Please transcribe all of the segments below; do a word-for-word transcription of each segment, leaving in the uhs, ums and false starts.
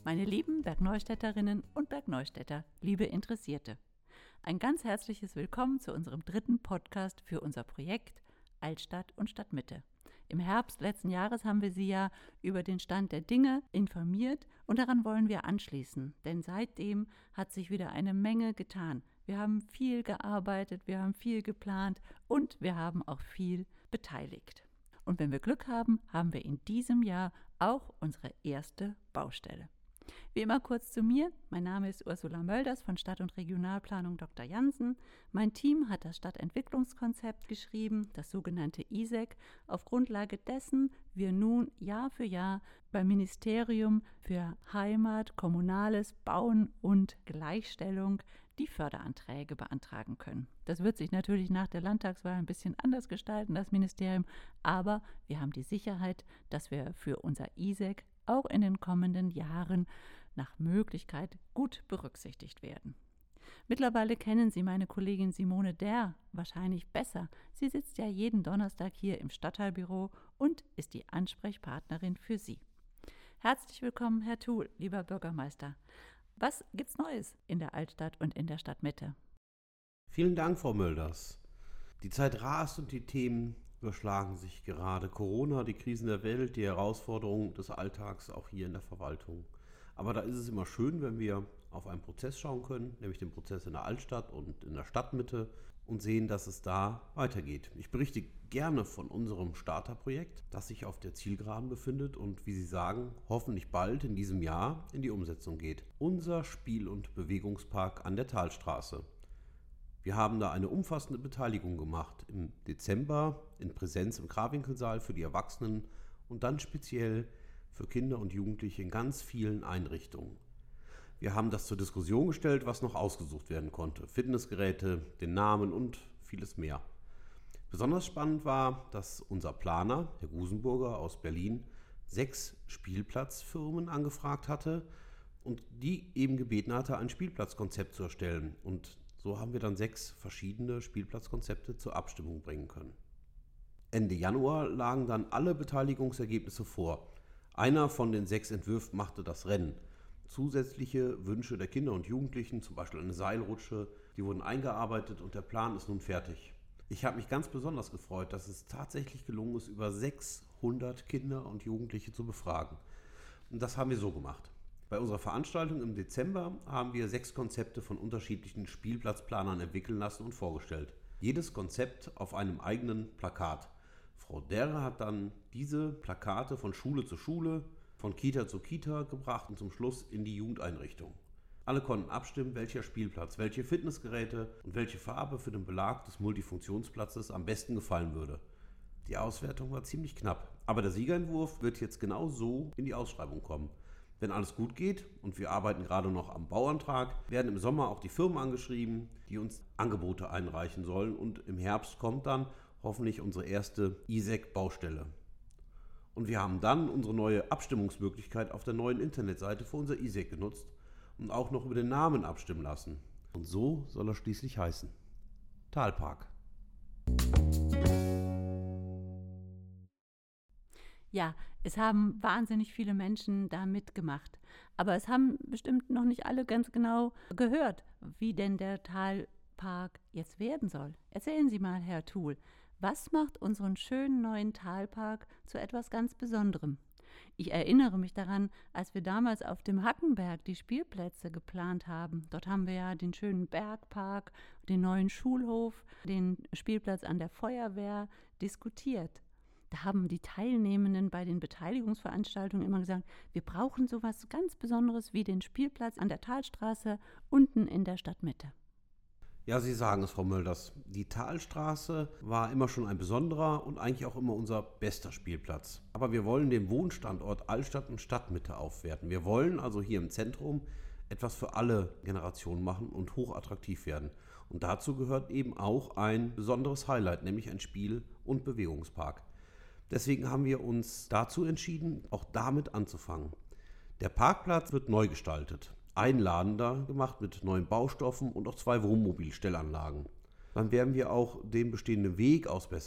Meine lieben Bergneustädterinnen und Bergneustädter, liebe Interessierte. Ein ganz herzliches Willkommen zu unserem dritten Podcast für unser Projekt Altstadt und Stadtmitte. Im Herbst letzten Jahres haben wir Sie ja über den Stand der Dinge informiert und daran wollen wir anschließen, denn seitdem hat sich wieder eine Menge getan. Wir haben viel gearbeitet, wir haben viel geplant und wir haben auch viel beteiligt. Und wenn wir Glück haben, haben wir in diesem Jahr auch unsere erste Baustelle. Wie immer kurz zu mir. Mein Name ist Ursula Mölders von Stadt- und Regionalplanung Doktor Jansen. Mein Team hat das Stadtentwicklungskonzept geschrieben, das sogenannte I S E C, auf Grundlage dessen wir nun Jahr für Jahr beim Ministerium für Heimat, Kommunales, Bauen und Gleichstellung die Förderanträge beantragen können. Das wird sich natürlich nach der Landtagswahl ein bisschen anders gestalten, das Ministerium, aber wir haben die Sicherheit, dass wir für unser I S E C auch in den kommenden Jahren nach Möglichkeit gut berücksichtigt werden. Mittlerweile kennen Sie meine Kollegin Simone Derr wahrscheinlich besser. Sie sitzt ja jeden Donnerstag hier im Stadtteilbüro und ist die Ansprechpartnerin für Sie. Herzlich willkommen, Herr Thuhl, lieber Bürgermeister. Was gibt's Neues in der Altstadt und in der Stadtmitte? Vielen Dank, Frau Mölders. Die Zeit rast und die Themen überschlagen sich gerade. Corona, die Krisen der Welt, die Herausforderungen des Alltags auch hier in der Verwaltung. Aber da ist es immer schön, wenn wir auf einen Prozess schauen können, nämlich den Prozess in der Altstadt und in der Stadtmitte und sehen, dass es da weitergeht. Ich berichte gerne von unserem Starterprojekt, das sich auf der Zielgeraden befindet und, wie Sie sagen, hoffentlich bald in diesem Jahr in die Umsetzung geht. Unser Spiel- und Bewegungspark an der Talstraße. Wir haben da eine umfassende Beteiligung gemacht, im Dezember in Präsenz im Krawinkelsaal für die Erwachsenen und dann speziell für Kinder und Jugendliche in ganz vielen Einrichtungen. Wir haben das zur Diskussion gestellt, was noch ausgesucht werden konnte. Fitnessgeräte, den Namen und vieles mehr. Besonders spannend war, dass unser Planer, Herr Gusenburger aus Berlin, sechs Spielplatzfirmen angefragt hatte und die eben gebeten hatte, ein Spielplatzkonzept zu erstellen. Und so haben wir dann sechs verschiedene Spielplatzkonzepte zur Abstimmung bringen können. Ende Januar lagen dann alle Beteiligungsergebnisse vor. Einer von den sechs Entwürfen machte das Rennen. Zusätzliche Wünsche der Kinder und Jugendlichen, zum Beispiel eine Seilrutsche, die wurden eingearbeitet und der Plan ist nun fertig. Ich habe mich ganz besonders gefreut, dass es tatsächlich gelungen ist, über sechshundert Kinder und Jugendliche zu befragen. Und das haben wir so gemacht. Bei unserer Veranstaltung im Dezember haben wir sechs Konzepte von unterschiedlichen Spielplatzplanern entwickeln lassen und vorgestellt. Jedes Konzept auf einem eigenen Plakat. Frau Derr hat dann diese Plakate von Schule zu Schule, von Kita zu Kita gebracht und zum Schluss in die Jugendeinrichtung. Alle konnten abstimmen, welcher Spielplatz, welche Fitnessgeräte und welche Farbe für den Belag des Multifunktionsplatzes am besten gefallen würde. Die Auswertung war ziemlich knapp, aber der Siegerentwurf wird jetzt genau so in die Ausschreibung kommen. Wenn alles gut geht und wir arbeiten gerade noch am Bauantrag, werden im Sommer auch die Firmen angeschrieben, die uns Angebote einreichen sollen und im Herbst kommt dann hoffentlich unsere erste I S E C-Baustelle. Und wir haben dann unsere neue Abstimmungsmöglichkeit auf der neuen Internetseite für unser I S E C genutzt und auch noch über den Namen abstimmen lassen. Und so soll er schließlich heißen: Talpark. Ja, es haben wahnsinnig viele Menschen da mitgemacht. Aber es haben bestimmt noch nicht alle ganz genau gehört, wie denn der Talpark jetzt werden soll. Erzählen Sie mal, Herr Thuhl, was macht unseren schönen neuen Talpark zu etwas ganz Besonderem? Ich erinnere mich daran, als wir damals auf dem Hackenberg die Spielplätze geplant haben. Dort haben wir ja den schönen Bergpark, den neuen Schulhof, den Spielplatz an der Feuerwehr diskutiert. Da haben die Teilnehmenden bei den Beteiligungsveranstaltungen immer gesagt, wir brauchen sowas ganz Besonderes wie den Spielplatz an der Talstraße unten in der Stadtmitte. Ja, Sie sagen es, Frau Mölders. Die Talstraße war immer schon ein besonderer und eigentlich auch immer unser bester Spielplatz. Aber wir wollen den Wohnstandort Altstadt und Stadtmitte aufwerten. Wir wollen also hier im Zentrum etwas für alle Generationen machen und hochattraktiv werden. Und dazu gehört eben auch ein besonderes Highlight, nämlich ein Spiel- und Bewegungspark. Deswegen haben wir uns dazu entschieden, auch damit anzufangen. Der Parkplatz wird neu gestaltet, einladender gemacht mit neuen Baustoffen und auch zwei Wohnmobilstellanlagen. Dann werden wir auch den bestehenden Weg ausbessern.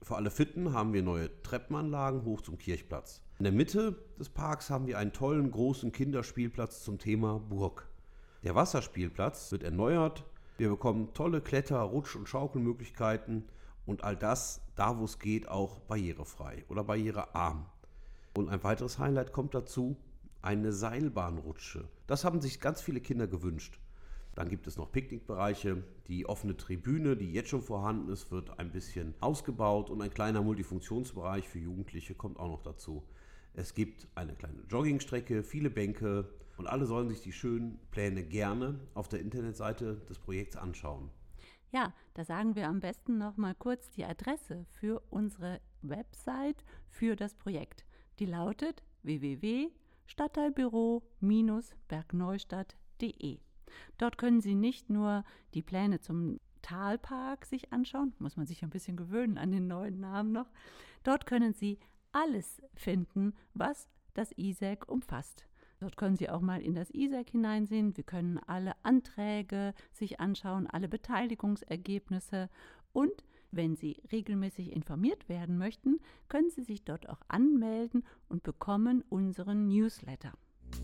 Für alle Fitten haben wir neue Treppenanlagen hoch zum Kirchplatz. In der Mitte des Parks haben wir einen tollen großen Kinderspielplatz zum Thema Burg. Der Wasserspielplatz wird erneuert. Wir bekommen tolle Kletter-, Rutsch- und Schaukelmöglichkeiten und all das, da wo es geht, auch barrierefrei oder barrierearm. Und ein weiteres Highlight kommt dazu, eine Seilbahnrutsche. Das haben sich ganz viele Kinder gewünscht. Dann gibt es noch Picknickbereiche, die offene Tribüne, die jetzt schon vorhanden ist, wird ein bisschen ausgebaut und ein kleiner Multifunktionsbereich für Jugendliche kommt auch noch dazu. Es gibt eine kleine Joggingstrecke, viele Bänke und alle sollen sich die schönen Pläne gerne auf der Internetseite des Projekts anschauen. Ja, da sagen wir am besten noch mal kurz die Adresse für unsere Website für das Projekt. Die lautet w w w punkt stadtteilbüro Bindestrich bergneustadt punkt de. Dort können Sie nicht nur die Pläne zum Talpark sich anschauen, muss man sich ein bisschen gewöhnen an den neuen Namen noch. Dort können Sie alles finden, was das I S E C umfasst. Dort können Sie auch mal in das I S E C hineinsehen. Wir können alle Anträge sich anschauen, alle Beteiligungsergebnisse. Und wenn Sie regelmäßig informiert werden möchten, können Sie sich dort auch anmelden und bekommen unseren Newsletter.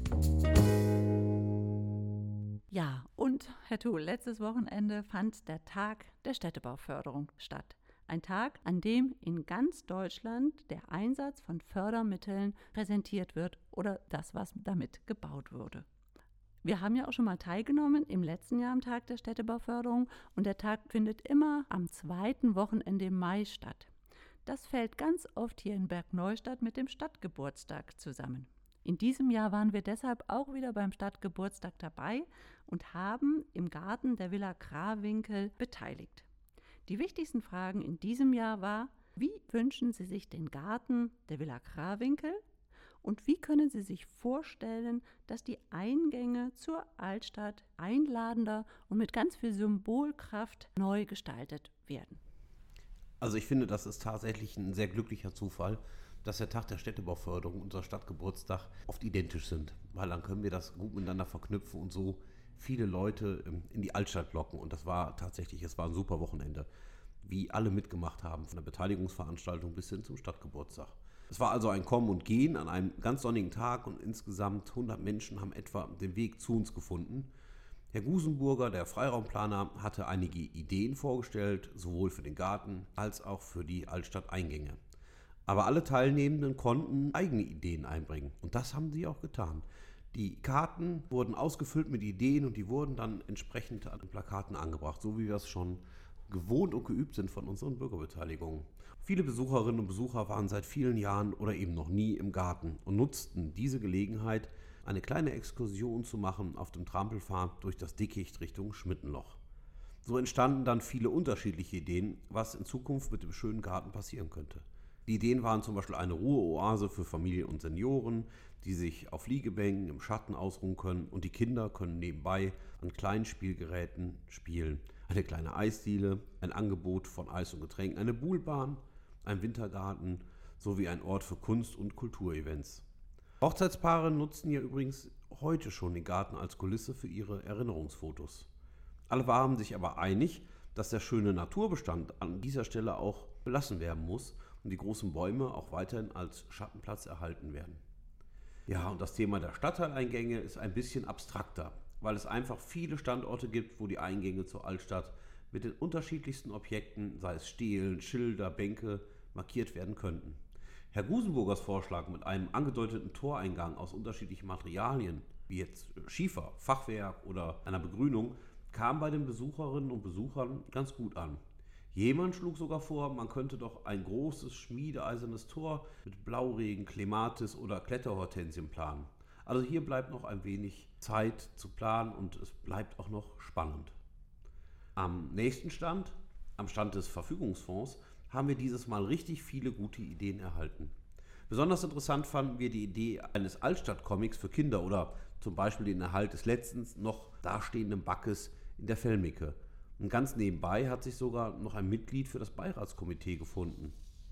Ja, und Herr Thuel, letztes Wochenende fand der Tag der Städtebauförderung statt. Ein Tag, an dem in ganz Deutschland der Einsatz von Fördermitteln präsentiert wird oder das, was damit gebaut wurde. Wir haben ja auch schon mal teilgenommen im letzten Jahr am Tag der Städtebauförderung und der Tag findet immer am zweiten Wochenende im Mai statt. Das fällt ganz oft hier in Bergneustadt mit dem Stadtgeburtstag zusammen. In diesem Jahr waren wir deshalb auch wieder beim Stadtgeburtstag dabei und haben im Garten der Villa Krawinkel beteiligt. Die wichtigsten Fragen in diesem Jahr war, wie wünschen Sie sich den Garten der Villa Krawinkel und wie können Sie sich vorstellen, dass die Eingänge zur Altstadt einladender und mit ganz viel Symbolkraft neu gestaltet werden? Also ich finde, das ist tatsächlich ein sehr glücklicher Zufall, dass der Tag der Städtebauförderung und unser Stadtgeburtstag oft identisch sind, weil dann können wir das gut miteinander verknüpfen und so viele Leute in die Altstadt locken. Und das war tatsächlich, es war ein super Wochenende, wie alle mitgemacht haben, von der Beteiligungsveranstaltung bis hin zum Stadtgeburtstag. Es war also ein Kommen und Gehen an einem ganz sonnigen Tag und insgesamt hundert Menschen haben etwa den Weg zu uns gefunden. Herr Gusenburger, der Freiraumplaner, hatte einige Ideen vorgestellt, sowohl für den Garten als auch für die Altstadteingänge. Aber alle Teilnehmenden konnten eigene Ideen einbringen und das haben sie auch getan. Die Karten wurden ausgefüllt mit Ideen und die wurden dann entsprechend an den Plakaten angebracht, so wie wir es schon gewohnt und geübt sind von unseren Bürgerbeteiligungen. Viele Besucherinnen und Besucher waren seit vielen Jahren oder eben noch nie im Garten und nutzten diese Gelegenheit, eine kleine Exkursion zu machen auf dem Trampelpfad durch das Dickicht Richtung Schmittenloch. So entstanden dann viele unterschiedliche Ideen, was in Zukunft mit dem schönen Garten passieren könnte. Die Ideen waren zum Beispiel eine Ruheoase für Familien und Senioren, die sich auf Liegebänken im Schatten ausruhen können und die Kinder können nebenbei an kleinen Spielgeräten spielen. Eine kleine Eisdiele, ein Angebot von Eis und Getränken, eine Buhlbahn, ein Wintergarten sowie ein Ort für Kunst- und Kulturevents. Hochzeitspaare nutzen ja übrigens heute schon den Garten als Kulisse für ihre Erinnerungsfotos. Alle waren sich aber einig, dass der schöne Naturbestand an dieser Stelle auch belassen werden muss und die großen Bäume auch weiterhin als Schattenplatz erhalten werden. Ja, und das Thema der Stadtteileingänge ist ein bisschen abstrakter, weil es einfach viele Standorte gibt, wo die Eingänge zur Altstadt mit den unterschiedlichsten Objekten, sei es Stelen, Schilder, Bänke, markiert werden könnten. Herr Gusenburgers Vorschlag mit einem angedeuteten Toreingang aus unterschiedlichen Materialien, wie jetzt Schiefer, Fachwerk oder einer Begrünung, kam bei den Besucherinnen und Besuchern ganz gut an. Jemand schlug sogar vor, man könnte doch ein großes schmiedeeisernes Tor mit Blauregen, Klematis oder Kletterhortensien planen. Also hier bleibt noch ein wenig Zeit zu planen und es bleibt auch noch spannend. Am nächsten Stand, am Stand des Verfügungsfonds, haben wir dieses Mal richtig viele gute Ideen erhalten. Besonders interessant fanden wir die Idee eines Altstadt-Comics für Kinder oder zum Beispiel den Erhalt des letztens noch dastehenden Backes in der Fellmicke. Und ganz nebenbei hat sich sogar noch ein Mitglied für das Beiratskomitee gefunden.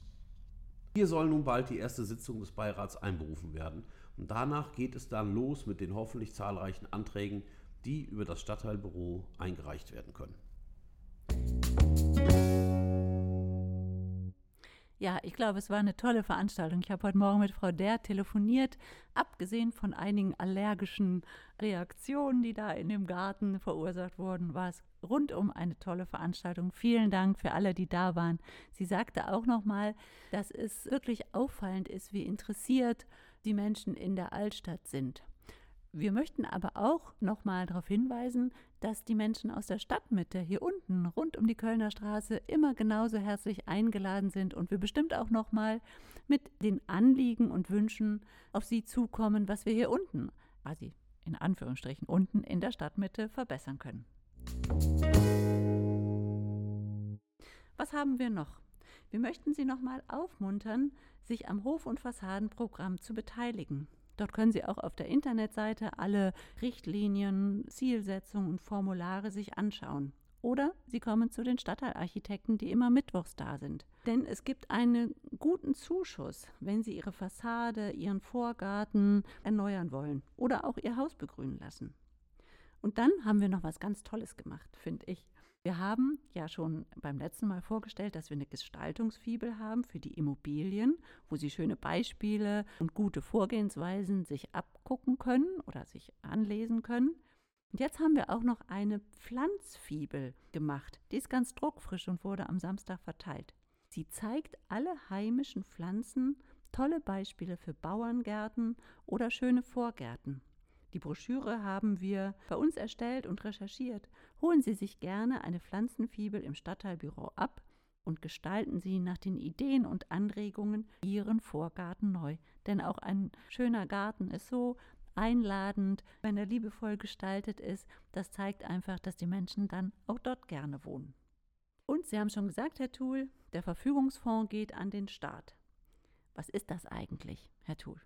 Hier soll nun bald die erste Sitzung des Beirats einberufen werden und danach geht es dann los mit den hoffentlich zahlreichen Anträgen, die über das Stadtteilbüro eingereicht werden können. Ja, ich glaube, es war eine tolle Veranstaltung. Ich habe heute Morgen mit Frau Därr telefoniert, abgesehen von einigen allergischen Reaktionen, die da in dem Garten verursacht wurden, war es rundum eine tolle Veranstaltung. Vielen Dank für alle, die da waren. Sie sagte auch nochmal, dass es wirklich auffallend ist, wie interessiert die Menschen in der Altstadt sind. Wir möchten aber auch nochmal darauf hinweisen, dass die Menschen aus der Stadtmitte hier unten rund um die Kölner Straße immer genauso herzlich eingeladen sind und wir bestimmt auch nochmal mit den Anliegen und Wünschen auf sie zukommen, was wir hier unten, quasi in Anführungsstrichen unten in der Stadtmitte verbessern können. Was haben wir noch? Wir möchten Sie nochmal aufmuntern, sich am Hof- und Fassadenprogramm zu beteiligen. Dort können Sie auch auf der Internetseite alle Richtlinien, Zielsetzungen und Formulare sich anschauen. Oder Sie kommen zu den Stadtteilarchitekten, die immer mittwochs da sind. Denn es gibt einen guten Zuschuss, wenn Sie Ihre Fassade, Ihren Vorgarten erneuern wollen oder auch Ihr Haus begrünen lassen. Und dann haben wir noch was ganz Tolles gemacht, finde ich. Wir haben ja schon beim letzten Mal vorgestellt, dass wir eine Gestaltungsfibel haben für die Immobilien, wo Sie schöne Beispiele und gute Vorgehensweisen sich abgucken können oder sich anlesen können. Und jetzt haben wir auch noch eine Pflanzfibel gemacht. Die ist ganz druckfrisch und wurde am Samstag verteilt. Sie zeigt alle heimischen Pflanzen, tolle Beispiele für Bauerngärten oder schöne Vorgärten. Die Broschüre haben wir bei uns erstellt und recherchiert. Holen Sie sich gerne eine Pflanzenfibel im Stadtteilbüro ab und gestalten Sie nach den Ideen und Anregungen Ihren Vorgarten neu. Denn auch ein schöner Garten ist so einladend, wenn er liebevoll gestaltet ist. Das zeigt einfach, dass die Menschen dann auch dort gerne wohnen. Und Sie haben schon gesagt, Herr Thuel, der Verfügungsfonds geht an den Staat. Was ist das eigentlich, Herr Thuel?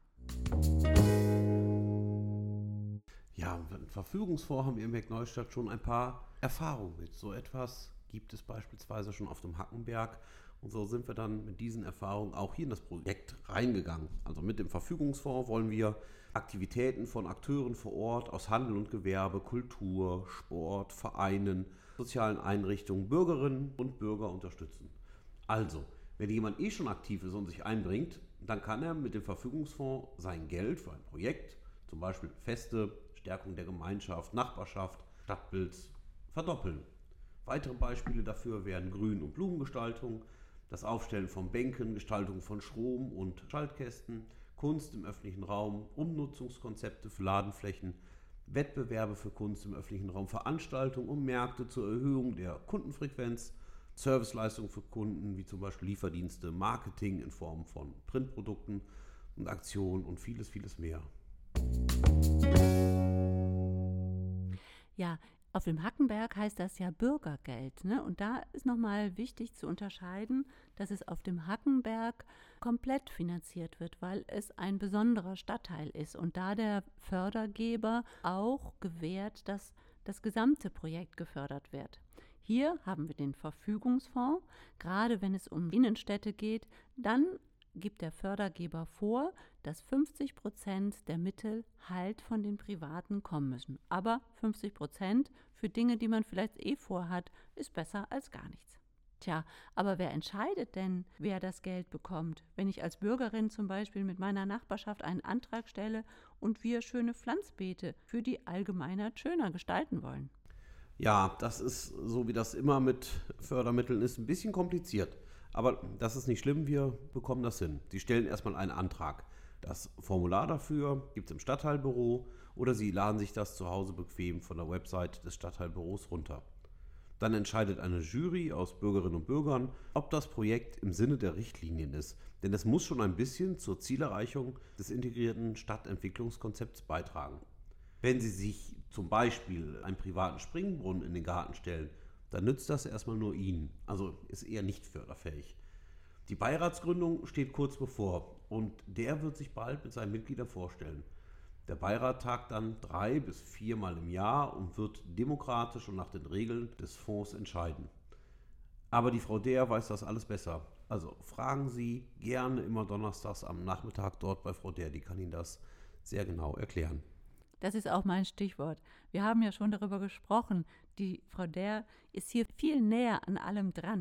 Ja, im Verfügungsfonds haben wir in Bergneustadt schon ein paar Erfahrungen mit. So etwas gibt es beispielsweise schon auf dem Hackenberg. Und so sind wir dann mit diesen Erfahrungen auch hier in das Projekt reingegangen. Also mit dem Verfügungsfonds wollen wir Aktivitäten von Akteuren vor Ort aus Handel und Gewerbe, Kultur, Sport, Vereinen, sozialen Einrichtungen, Bürgerinnen und Bürger unterstützen. Also, wenn jemand eh schon aktiv ist und sich einbringt, dann kann er mit dem Verfügungsfonds sein Geld für ein Projekt, zum Beispiel Feste, Stärkung der Gemeinschaft, Nachbarschaft, Stadtbilds verdoppeln. Weitere Beispiele dafür wären Grün- und Blumengestaltung, das Aufstellen von Bänken, Gestaltung von Strom- und Schaltkästen, Kunst im öffentlichen Raum, Umnutzungskonzepte für Ladenflächen, Wettbewerbe für Kunst im öffentlichen Raum, Veranstaltungen und Märkte zur Erhöhung der Kundenfrequenz, Serviceleistungen für Kunden wie zum Beispiel Lieferdienste, Marketing in Form von Printprodukten und Aktionen und vieles, vieles mehr. Ja, auf dem Hackenberg heißt das ja Bürgergeld, ne? Und da ist nochmal wichtig zu unterscheiden, dass es auf dem Hackenberg komplett finanziert wird, weil es ein besonderer Stadtteil ist und da der Fördergeber auch gewährt, dass das gesamte Projekt gefördert wird. Hier haben wir den Verfügungsfonds, gerade wenn es um Innenstädte geht, dann gibt der Fördergeber vor, dass fünfzig Prozent der Mittel halt von den Privaten kommen müssen. Aber fünfzig Prozent für Dinge, die man vielleicht eh vorhat, ist besser als gar nichts. Tja, aber wer entscheidet denn, wer das Geld bekommt? Wenn ich als Bürgerin zum Beispiel mit meiner Nachbarschaft einen Antrag stelle und wir schöne Pflanzbeete für die Allgemeinheit schöner gestalten wollen. Ja, das ist, so wie das immer mit Fördermitteln ist, ein bisschen kompliziert. Aber das ist nicht schlimm, wir bekommen das hin. Sie stellen erstmal einen Antrag. Das Formular dafür gibt es im Stadtteilbüro oder Sie laden sich das zu Hause bequem von der Website des Stadtteilbüros runter. Dann entscheidet eine Jury aus Bürgerinnen und Bürgern, ob das Projekt im Sinne der Richtlinien ist. Denn es muss schon ein bisschen zur Zielerreichung des integrierten Stadtentwicklungskonzepts beitragen. Wenn Sie sich zum Beispiel einen privaten Springbrunnen in den Garten stellen, dann nützt das erstmal nur Ihnen, also ist eher nicht förderfähig. Die Beiratsgründung steht kurz bevor und der wird sich bald mit seinen Mitgliedern vorstellen. Der Beirat tagt dann drei bis viermal im Jahr und wird demokratisch und nach den Regeln des Fonds entscheiden. Aber die Frau Därr weiß das alles besser. Also fragen Sie gerne immer donnerstags am Nachmittag dort bei Frau Därr, die kann Ihnen das sehr genau erklären. Das ist auch mein Stichwort. Wir haben ja schon darüber gesprochen. Die Frau Därr ist hier viel näher an allem dran.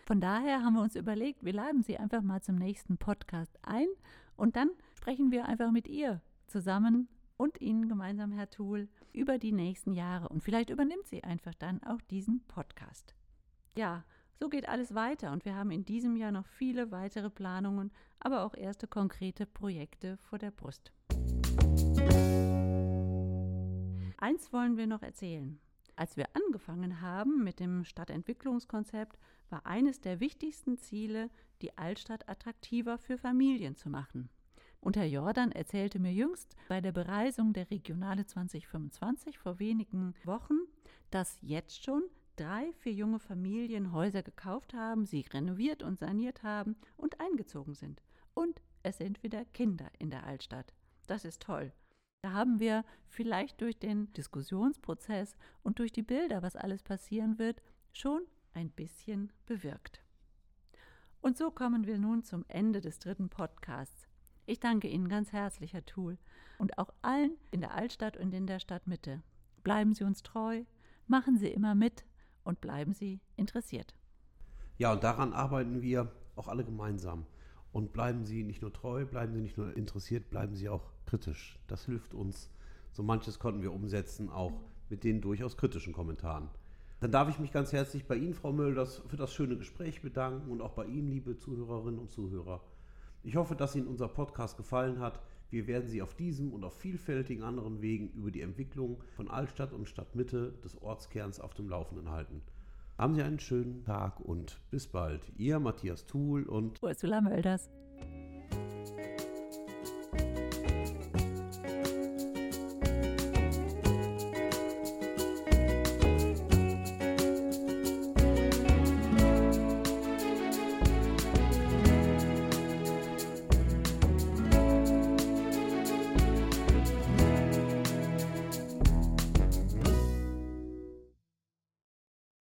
Von daher haben wir uns überlegt, wir laden Sie einfach mal zum nächsten Podcast ein und dann sprechen wir einfach mit ihr zusammen und Ihnen gemeinsam, Herr Thuel, über die nächsten Jahre. Und vielleicht übernimmt sie einfach dann auch diesen Podcast. Ja, so geht alles weiter und wir haben in diesem Jahr noch viele weitere Planungen, aber auch erste konkrete Projekte vor der Brust. Eins wollen wir noch erzählen. Als wir angefangen haben mit dem Stadtentwicklungskonzept, war eines der wichtigsten Ziele, die Altstadt attraktiver für Familien zu machen. Und Herr Jordan erzählte mir jüngst bei der Bereisung der Regionale zwanzig fünfundzwanzig vor wenigen Wochen, dass jetzt schon drei für junge Familien Häuser gekauft haben, sie renoviert und saniert haben und eingezogen sind. Und es sind wieder Kinder in der Altstadt. Das ist toll. Da haben wir vielleicht durch den Diskussionsprozess und durch die Bilder, was alles passieren wird, schon ein bisschen bewirkt. Und so kommen wir nun zum Ende des dritten Podcasts. Ich danke Ihnen ganz herzlich, Herr Thuel, und auch allen in der Altstadt und in der Stadtmitte. Bleiben Sie uns treu, machen Sie immer mit und bleiben Sie interessiert. Ja, und daran arbeiten wir auch alle gemeinsam. Und bleiben Sie nicht nur treu, bleiben Sie nicht nur interessiert, bleiben Sie auch kritisch. Das hilft uns. So manches konnten wir umsetzen, auch mit den durchaus kritischen Kommentaren. Dann darf ich mich ganz herzlich bei Ihnen, Frau Mölders, für das schöne Gespräch bedanken und auch bei Ihnen, liebe Zuhörerinnen und Zuhörer. Ich hoffe, dass Ihnen unser Podcast gefallen hat. Wir werden Sie auf diesem und auf vielfältigen anderen Wegen über die Entwicklung von Altstadt und Stadtmitte des Ortskerns auf dem Laufenden halten. Haben Sie einen schönen Tag und bis bald. Ihr Matthias Thuel und Ursula Mölders.